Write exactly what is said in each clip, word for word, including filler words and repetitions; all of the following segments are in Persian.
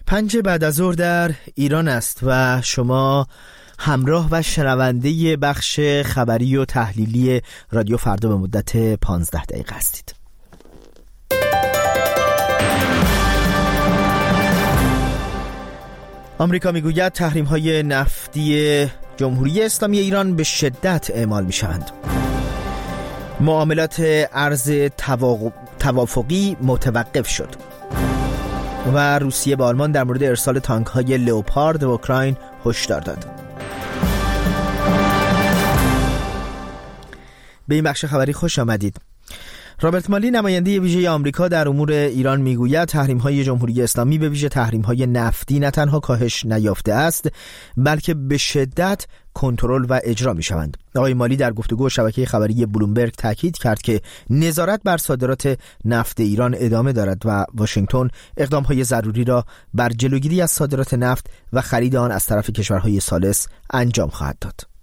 پنج بعد از ظهر در ایران است و شما همراه و شنونده بخش خبری و تحلیلی رادیو فردا به مدت پانزده دقیقه هستید. آمریکا میگوید تحریم‌های نفتی جمهوری اسلامی ایران به شدت اعمال می‌شوند. معاملات ارز توافقی متوقف شد. و روسیه به آلمان در مورد ارسال تانک‌های لئوپارد به اوکراین هشدار داد. به این بخش خبری خوش آمدید. رابرت مالی نماینده ویژه آمریکا در امور ایران میگوید تحریم‌های جمهوری اسلامی به ویژه تحریم‌های نفتی نه تنها کاهش نیافته است بلکه به شدت کنترل و اجرا می‌شوند. آقای مالی در گفتگو شبکه خبری بلومبرگ تاکید کرد که نظارت بر صادرات نفت ایران ادامه دارد و واشنگتن اقدام‌های ضروری را بر جلوگیری از صادرات نفت و خرید آن از طرف کشورهای ثالث انجام خواهد داد.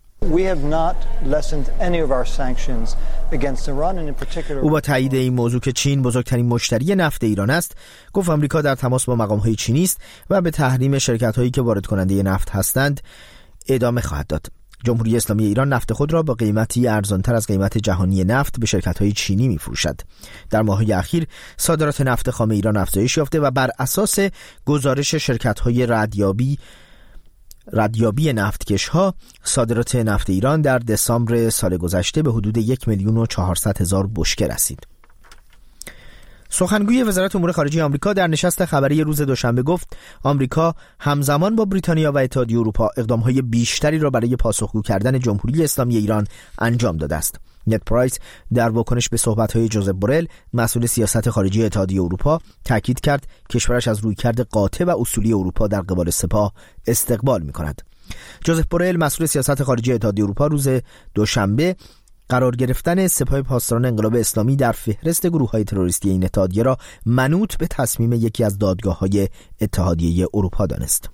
او با تایید این موضوع که چین بزرگترین مشتری نفت ایران است گفت آمریکا در تماس با مقام‌های چینی است و به تحریم شرکت‌هایی که وارد کننده نفت هستند ادامه خواهد داد. جمهوری اسلامی ایران نفت خود را با قیمتی ارزانتر از قیمت جهانی نفت به شرکت‌های چینی می‌فروشد. در ماه‌های اخیر صادرات نفت خام ایران افزایش یافته و بر اساس گزارش شرکت‌های ردیابی ردیابی نفتکش ها صادرات نفت ایران در دسامبر سال گذشته به حدود یک میلیون و چهارصد هزار بشکه رسید. سخنگوی وزارت امور خارجه آمریکا در نشست خبری روز دوشنبه گفت آمریکا همزمان با بریتانیا و اتحادیه اروپا اقدام‌های بیشتری را برای پاسخگو کردن جمهوری اسلامی ایران انجام داده است. نت پرایس در واکنش به صحبت‌های جوزف بورل مسئول سیاست خارجی اتحادیه اروپا تاکید کرد کشورش از رویکرد قاطع و اصولی اروپا در قبال سپاه استقبال می‌کند. جوزف بورل مسئول سیاست خارجی اتحادیه اروپا روز دوشنبه قرار گرفتن سپاه پاسداران انقلاب اسلامی در فهرست گروه‌های تروریستی این اتحادیه را منوط به تصمیم یکی از دادگاه‌های اتحادیه اروپا دانست.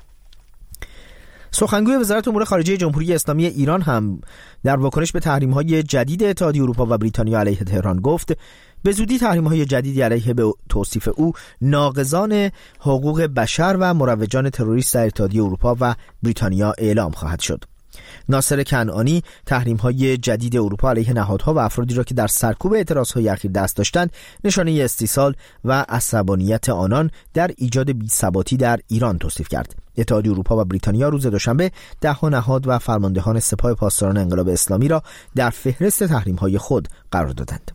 سخنگوی وزارت امور خارجه جمهوری اسلامی ایران هم در واکنش به تحریم‌های جدید اتحادیه اروپا و بریتانیا علیه تهران گفت به زودی تحریم‌های جدیدی علیه به توصیف او ناقضان حقوق بشر و مروجان تروریست در اتحادیه اروپا و بریتانیا اعلام خواهد شد. ناصر کنعانی تحریم‌های جدید اروپا علیه نهادها و افرادی را که در سرکوب اعتراضهای اخیر دست داشتند نشانه استیصال و عصبانیت آنان در ایجاد بی‌ثباتی در ایران توصیف کرد. اتحادیه اروپا و بریتانیا روز دوشنبه ده نهاد و فرماندهان سپاه پاسداران انقلاب اسلامی را در فهرست تحریم‌های خود قرار دادند.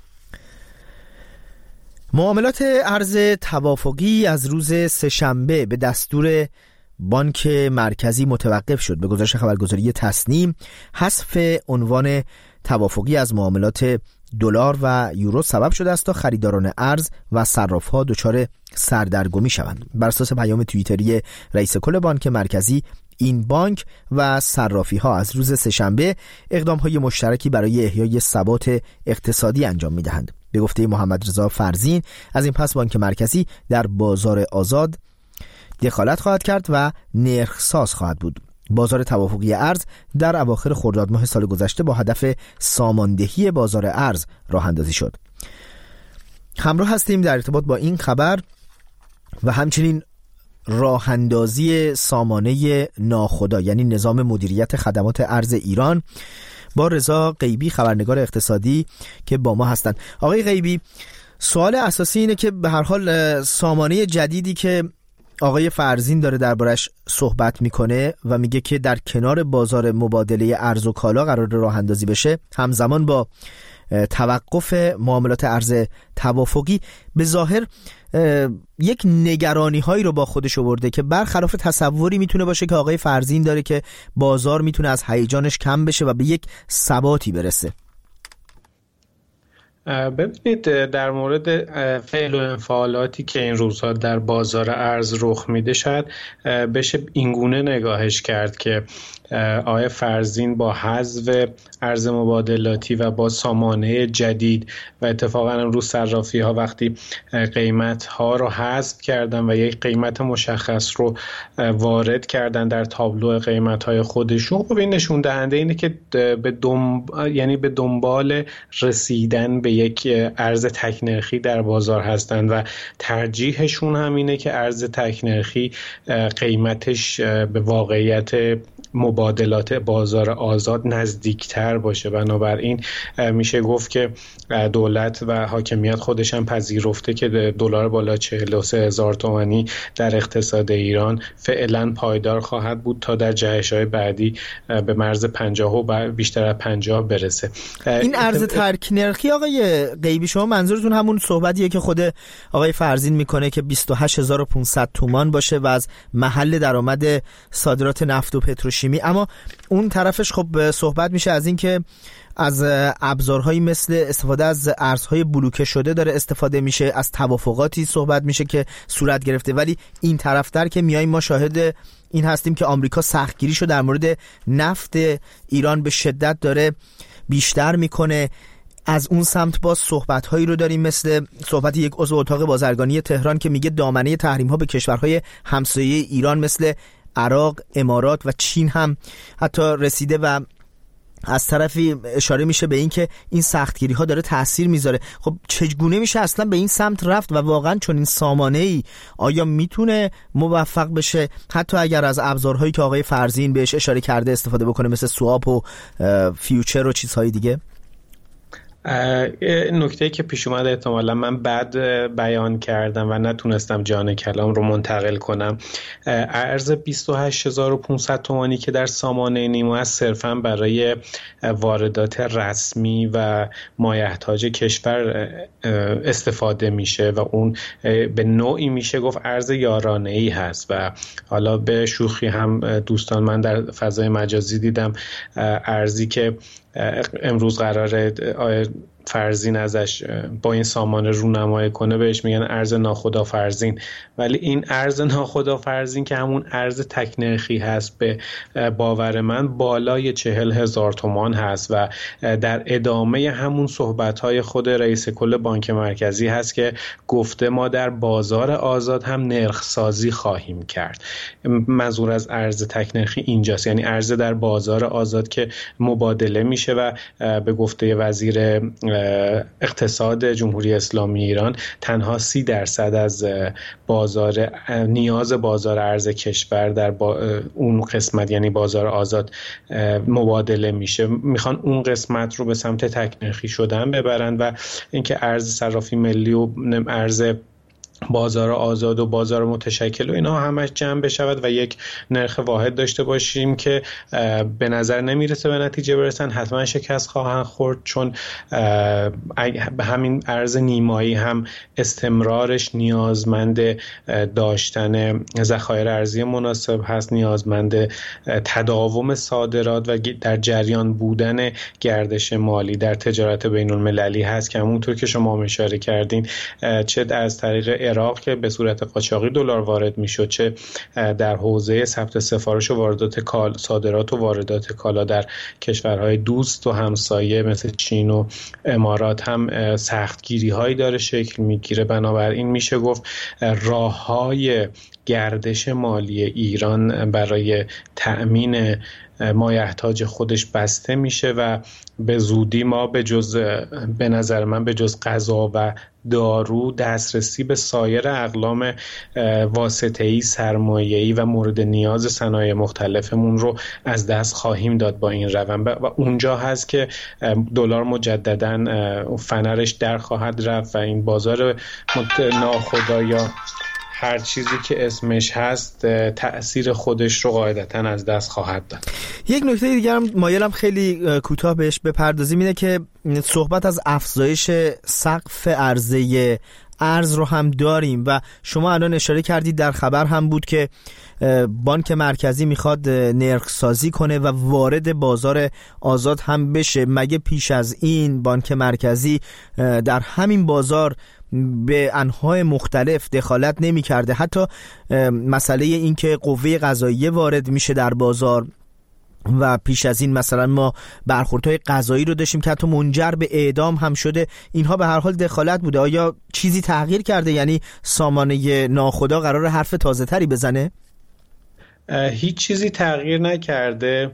معاملات ارز توافقی از روز سه‌شنبه به دستور بانک مرکزی متوقف شد. به گزارش خبرگزاری تصنیم حذف عنوان توافقی از معاملات دلار و یورو سبب شده است تا خریداران ارز و صراف‌ها دچار سردرگمی شوند. بر اساس پیام توییتری رئیس کل بانک مرکزی این بانک و صرافی‌ها از روز سه‌شنبه اقدام‌های مشترکی برای احیای ثبات اقتصادی انجام می‌دهند. به گفته محمد رضا فرزین از این پس بانک مرکزی در بازار آزاد دخالت خواهد کرد و نرخ‌ساز خواهد بود. بازار توافقی ارز در اواخر خرداد ماه سال گذشته با هدف ساماندهی بازار ارز راه اندازی شد. همراه هستیم در ارتباط با این خبر و همچنین راه اندازی سامانه ناخدا یعنی نظام مدیریت خدمات ارز ایران با رضا غیبی خبرنگار اقتصادی که با ما هستند. آقای غیبی، سوال اساسی اینه که به هر حال سامانه جدیدی که آقای فرزین داره دربارش صحبت میکنه و میگه که در کنار بازار مبادله ارز و کالا قرار راه اندازی بشه همزمان با توقف معاملات ارز توافقی، به ظاهر یک نگرانی هایی رو با خودش آورده که برخلاف تصوری میتونه باشه که آقای فرزین داره که بازار میتونه از هیجانش کم بشه و به یک ثباتی برسه. ببینید در مورد فعل و انفعالاتی که این روزها در بازار ارز رخ میده شاید بشه اینگونه نگاهش کرد که آقای فرزین با حذف ارز مبادلاتی و با سامانه جدید و اتفاقا رو صرافی ها وقتی قیمت ها رو حذف کردن و یک قیمت مشخص رو وارد کردن در تابلو قیمت های خودشون، خب این نشون دهنده اینه که به دنب... یعنی به دنبال رسیدن به یک ارز تک نرخی در بازار هستن و ترجیحشون هم اینه که ارز تک نرخی قیمتش به واقعیت مبادلات بازار آزاد نزدیکتر باشه. بنابراین میشه گفت که دولت و حاکمیت خودش هم پذیرفته که دلار بالا چهل و سه هزار تومانی در اقتصاد ایران فعلا پایدار خواهد بود تا در جهش‌های بعدی به مرز پنجاه و بیشتر از پنجاه برسه. این ارز ترک نرخی آقای غیبی، شما منظورتون همون صحبتیه که خود آقای فرزین میکنه که بیست و هشت هزار و پانصد تومان باشه و از محل درآمد صادرات نفت و پتروشیمی، اما اون طرفش خب صحبت میشه از این که از ابزارهایی مثل استفاده از ارزهای بلوکه شده داره استفاده میشه، از توافقاتی صحبت میشه که صورت گرفته، ولی این طرفتر که میاییم ما شاهد این هستیم که آمریکا سختگیریشو در مورد نفت ایران به شدت داره بیشتر میکنه. از اون سمت باز صحبت‌هایی رو داریم مثل صحبت یک عضو اتاق بازرگانی تهران که میگه دامنه تحریم‌ها به کشورهای همسایه ایران مثل عراق، امارات و چین هم حتی رسیده و از طرفی اشاره میشه به این که این سختگیری ها داره تأثیر میذاره. خب چگونه میشه اصلا به این سمت رفت و واقعا چون این سامانه ای آیا میتونه موفق بشه حتی اگر از ابزارهایی که آقای فرزین بهش اشاره کرده استفاده بکنه مثل سواب و فیوچر و چیزهای دیگه؟ نکته که پیش اومده احتمالا من بد بیان کردم و نتونستم جان کلام رو منتقل کنم. ارز بیست و هشت هزار و پانصد تومانی که در سامانه نیما است صرفا برای واردات رسمی و مایحتاج کشور استفاده میشه و اون به نوعی میشه گفت ارز یارانه‌ای هست و حالا به شوخی هم دوستان من در فضای مجازی دیدم ارزی که امروز قراره آقای فرزین ازش با این سامانه رونمایی کنه بهش میگن ارز ناخدا فرزین، ولی این ارز ناخدا فرزین که همون ارز تک نرخی هست به باور من بالای چهل هزار تومان هست و در ادامه همون صحبت‌های خود رئیس کل بانک مرکزی هست که گفته ما در بازار آزاد هم نرخ سازی خواهیم کرد. منظور از ارز تک نرخی اینجاست، یعنی ارز در بازار آزاد که مبادله میشه و به گفته وزیر اقتصاد جمهوری اسلامی ایران تنها سی درصد از بازار نیاز بازار ارز کشور در با اون قسمت یعنی بازار آزاد مبادله میشه. میخوان اون قسمت رو به سمت تک نرخی شدن ببرن و اینکه ارز صرافی ملی و ارز بازار آزاد و بازار متشکل و اینا همش جمع بشود و یک نرخ واحد داشته باشیم که به نظر نمیرسه به نتیجه برسن، حتما شکست خواهند خورد، چون به همین ارز نیمایی هم استمرارش نیازمند داشتن ذخایر ارزی مناسب هست، نیازمند تداوم صادرات و در جریان بودن گردش مالی در تجارت بین المللی هست که همونطور که شما اشاره کردین چه از طریق عراق که به صورت قاچاقی دلار وارد میشد، چه در حوزه ثبت سفارش و واردات کال صادرات و واردات کالا در کشورهای دوست و همسایه مثل چین و امارات هم سختگیری هایی داره شکل میگیره. بنابراین میشه گفت راههای گردش مالی ایران برای تأمین مایحتاج خودش بسته میشه و به زودی ما به جز به نظر من به جز غذا و دارو دسترسی به سایر اقلام واسطه‌ای سرمایه‌ای و مورد نیاز صنایع مختلفمون رو از دست خواهیم داد با این روند و اونجا هست که دلار مجدداً فنرش در خواهد رفت و این بازار ناخودآگاه هر چیزی که اسمش هست تأثیر خودش رو قاعدتاً از دست خواهد داد. یک نکته دیگر هم مایلم خیلی کوتاه بهش بپردازیم اینه که صحبت از افزایش سقف عرضه ارز رو هم داریم و شما الان اشاره کردید در خبر هم بود که بانک مرکزی میخواد نرخ سازی کنه و وارد بازار آزاد هم بشه. مگه پیش از این بانک مرکزی در همین بازار به انواع مختلف دخالت نمی کرده؟ حتی مسئله این که قوه قضاییه وارد میشه در بازار و پیش از این مثلا ما برخوردهای قضایی رو داشتیم که حتی منجر به اعدام هم شده. اینها به هر حال دخالت بوده. آیا چیزی تغییر کرده؟ یعنی سامانه ناخدا قرار حرف تازه تری بزنه؟ هیچ چیزی تغییر نکرده،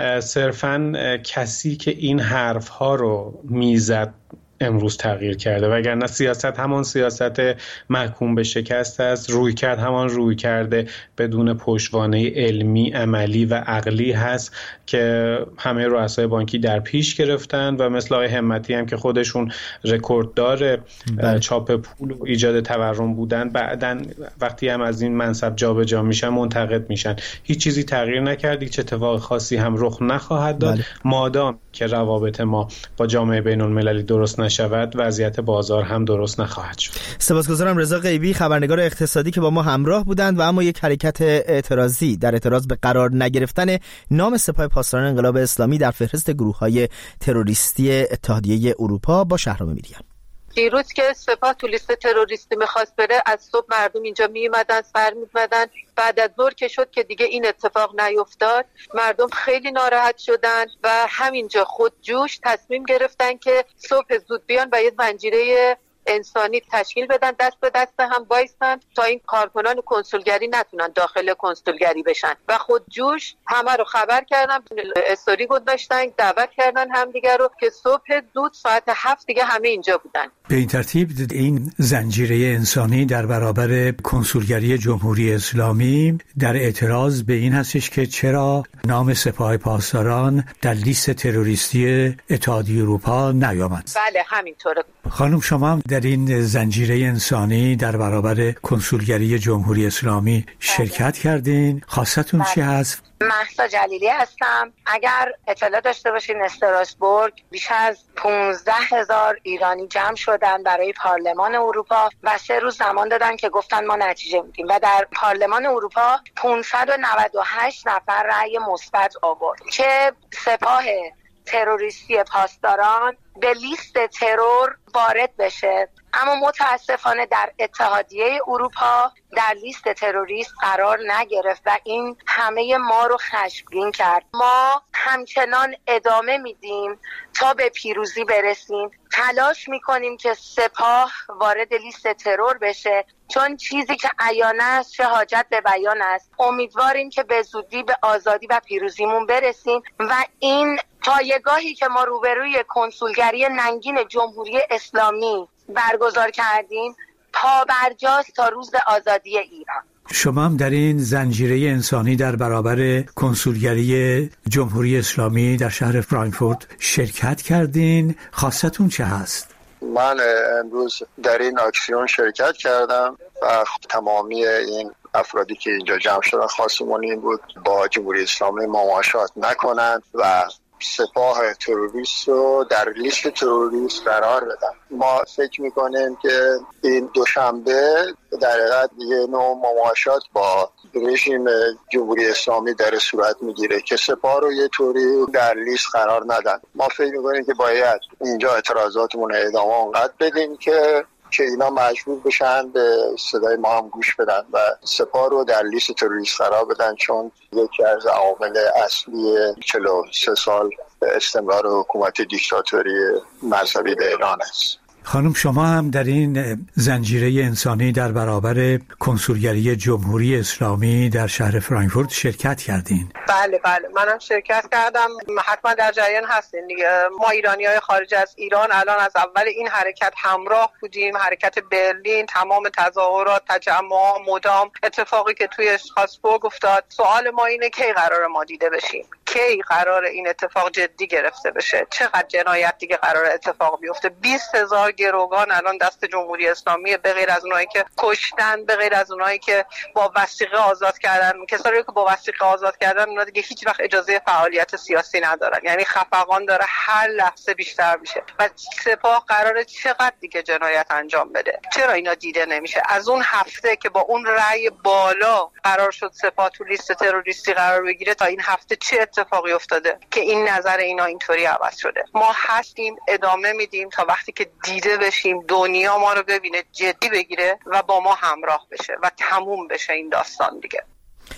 صرفاً کسی که این حرف ها رو میزد امروز تغییر کرده، وگرنه سیاست همان سیاست محکوم به شکست است، روی کرد همان روی کرده بدون پشتوانه علمی، عملی و عقلی هست که همه رؤسای بانکی در پیش گرفتن و مثل آقای همتی هم که خودشون رکورددار چاپ پول و ایجاد تورم بودن، بعدن وقتی هم از این منصب جابجا میشن منتقد میشن. هیچ چیزی تغییر نکرد، هیچ اتفاق خاصی هم رخ نخواهد داد بله. مادام که روابط ما با جامعه بین المللی درست نشود، وضعیت بازار هم درست نخواهد شد. سپاسگزارم رضا غیبی، خبرنگار اقتصادی که با ما همراه بودند و اما یک حرکت اعتراضی در اعتراض به قرار نگرفتن نام سپاه پاسداران انقلاب اسلامی در فهرست گروه‌های تروریستی اتحادیه اروپا با شهرام میریان. دیروز که سپاه تو لیست تروریستی میخواست بره، از صبح مردم اینجا میومدن، سر میزدن. بعد از ظهر که شد که دیگه این اتفاق نیفتاد، مردم خیلی ناراحت شدن و همینجا خودجوش تصمیم گرفتن که صبح زود بیان و یه زنجیره انسانی تشکیل بدن، دست به دست هم بایستن تا این کارکنان کنسولگری نتونن داخل کنسولگری بشن و خودجوش همه رو خبر کردن، استوری گذاشتن، دعوت کردن همدیگه رو که صبح زود ساعت هفت دیگه همه اینجا بودن. به این ترتیب این زنجیره انسانی در برابر کنسولگری جمهوری اسلامی در اعتراض به این هستش که چرا نام سپاه پاسداران در لیست تروریستی اتحادیه اروپا نیامد. بله همینطوره. خانم شما هم در این زنجیره انسانی در برابر کنسولگری جمهوری اسلامی شرکت کردین. خواستتون چی هست؟ مهسا جلیلی هستم. اگر اطلاع داشته باشین استراسبورگ بیش از پانزده هزار ایرانی جمع شدن برای پارلمان اروپا و سه روز زمان دادن که گفتن ما نتیجه میدیم و در پارلمان اروپا پانصد و نود و هشت نفر رأی مثبت آورد که سپاه تروریستی پاسداران به لیست ترور وارد بشه. اما متاسفانه در اتحادیه اروپا در لیست تروریست قرار نگرفت و این همه ما رو خشمگین کرد. ما همچنان ادامه میدیم تا به پیروزی برسیم. تلاش میکنیم که سپاه وارد لیست ترور بشه، چون چیزی که عیانه است چه حاجت به بیان است. امیدواریم که به زودی به آزادی و پیروزیمون برسیم و این پایگاهی که ما روبروی کنسولگری ننگین جمهوری اسلامی برگزار کردیم پابرجاست تا روز آزادی ایران. شما هم در این زنجیره انسانی در برابر کنسولگری جمهوری اسلامی در شهر فرانکفورت شرکت کردین. خواستتون چه هست؟ من امروز در این اکسیون شرکت کردم و تمامی این افرادی که اینجا جمع شدن خواستمون این بود با جمهوری اسلامی مماشات نکنند و سپاه تروریست رو در لیست تروریست قرار بدن. ما فکر میکنیم که این دوشنبه در حقیقت یه نوع مماشات با رژیم جمهوری اسلامی در صورت میگیره که سپاه رو یه طوری در لیست قرار ندن. ما فکر میکنیم که باید اینجا اعتراضاتمون ادامه اونقدر بدیم که که اینا مجبور بشن به صدای ما هم گوش بدن و سپاه رو در لیست تروریست قرار بدن، چون یکی از عوامل اصلی چهل و سه سال استمرار حکومت دیکتاتوری مذهبی در ایران است. خانم شما هم در این زنجیره انسانی در برابر کنسولگری جمهوری اسلامی در شهر فرانکفورت شرکت کردین. بله بله منم شرکت کردم. حتما در جریان هستین دیگه. ما ایرانی‌های خارج از ایران الان از اول این حرکت همراه بودیم. حرکت برلین، تمام تظاهرات، تجمعات مدام، اتفاقی که توی استراسبورگ افتاد. سوال ما اینه کی قرار ما دیده بشیم؟ کی قرار این اتفاق جدی گرفته بشه؟ چقدر جنایت دیگه قرار اتفاق بیفته؟ بیست هزار گروگان الان دست جمهوری اسلامی، به غیر از اونایی که کشتن، به غیر از اونایی که با وثیقه آزاد کردن. کسایی که با وثیقه آزاد کردن اونا دیگه هیچ وقت اجازه فعالیت سیاسی ندارن. یعنی خفقان داره هر لحظه بیشتر میشه و سپاه قراره چقدر دیگه جنایت انجام بده؟ چرا اینا دیده نمیشه؟ از اون هفته که با اون رأی بالا قرار شد سپاه تو لیست تروریستی قرار بگیره تا این هفته چه اتفاقی افتاده که این نظر اینا اینطوری عوض شده؟ ما هستیم، ادامه میدیم تا وقتی که دیده بشیم، دنیا ما رو ببینه، جدی بگیره و با ما همراه بشه و تموم بشه این داستان دیگه.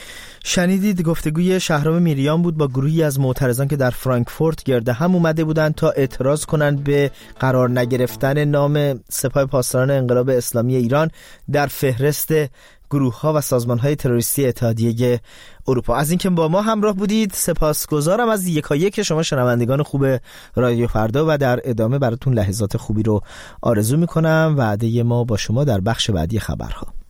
شنیدید گفتگوی شهرام میریان بود با گروهی از معترضان که در فرانکفورت گرد هم اومده بودند تا اعتراض کنند به قرار نگرفتن نام سپاه پاسداران انقلاب اسلامی ایران در فهرست گروه‌ها و سازمان‌های تروریستی اتحادیه اروپا. از اینکه با ما همراه بودید سپاسگزارم. از یکایک شما شنوندگان خوب رادیو فردا و در ادامه براتون لحظات خوبی رو آرزو می‌کنم. وعده ما با شما در بخش بعدی خبرها.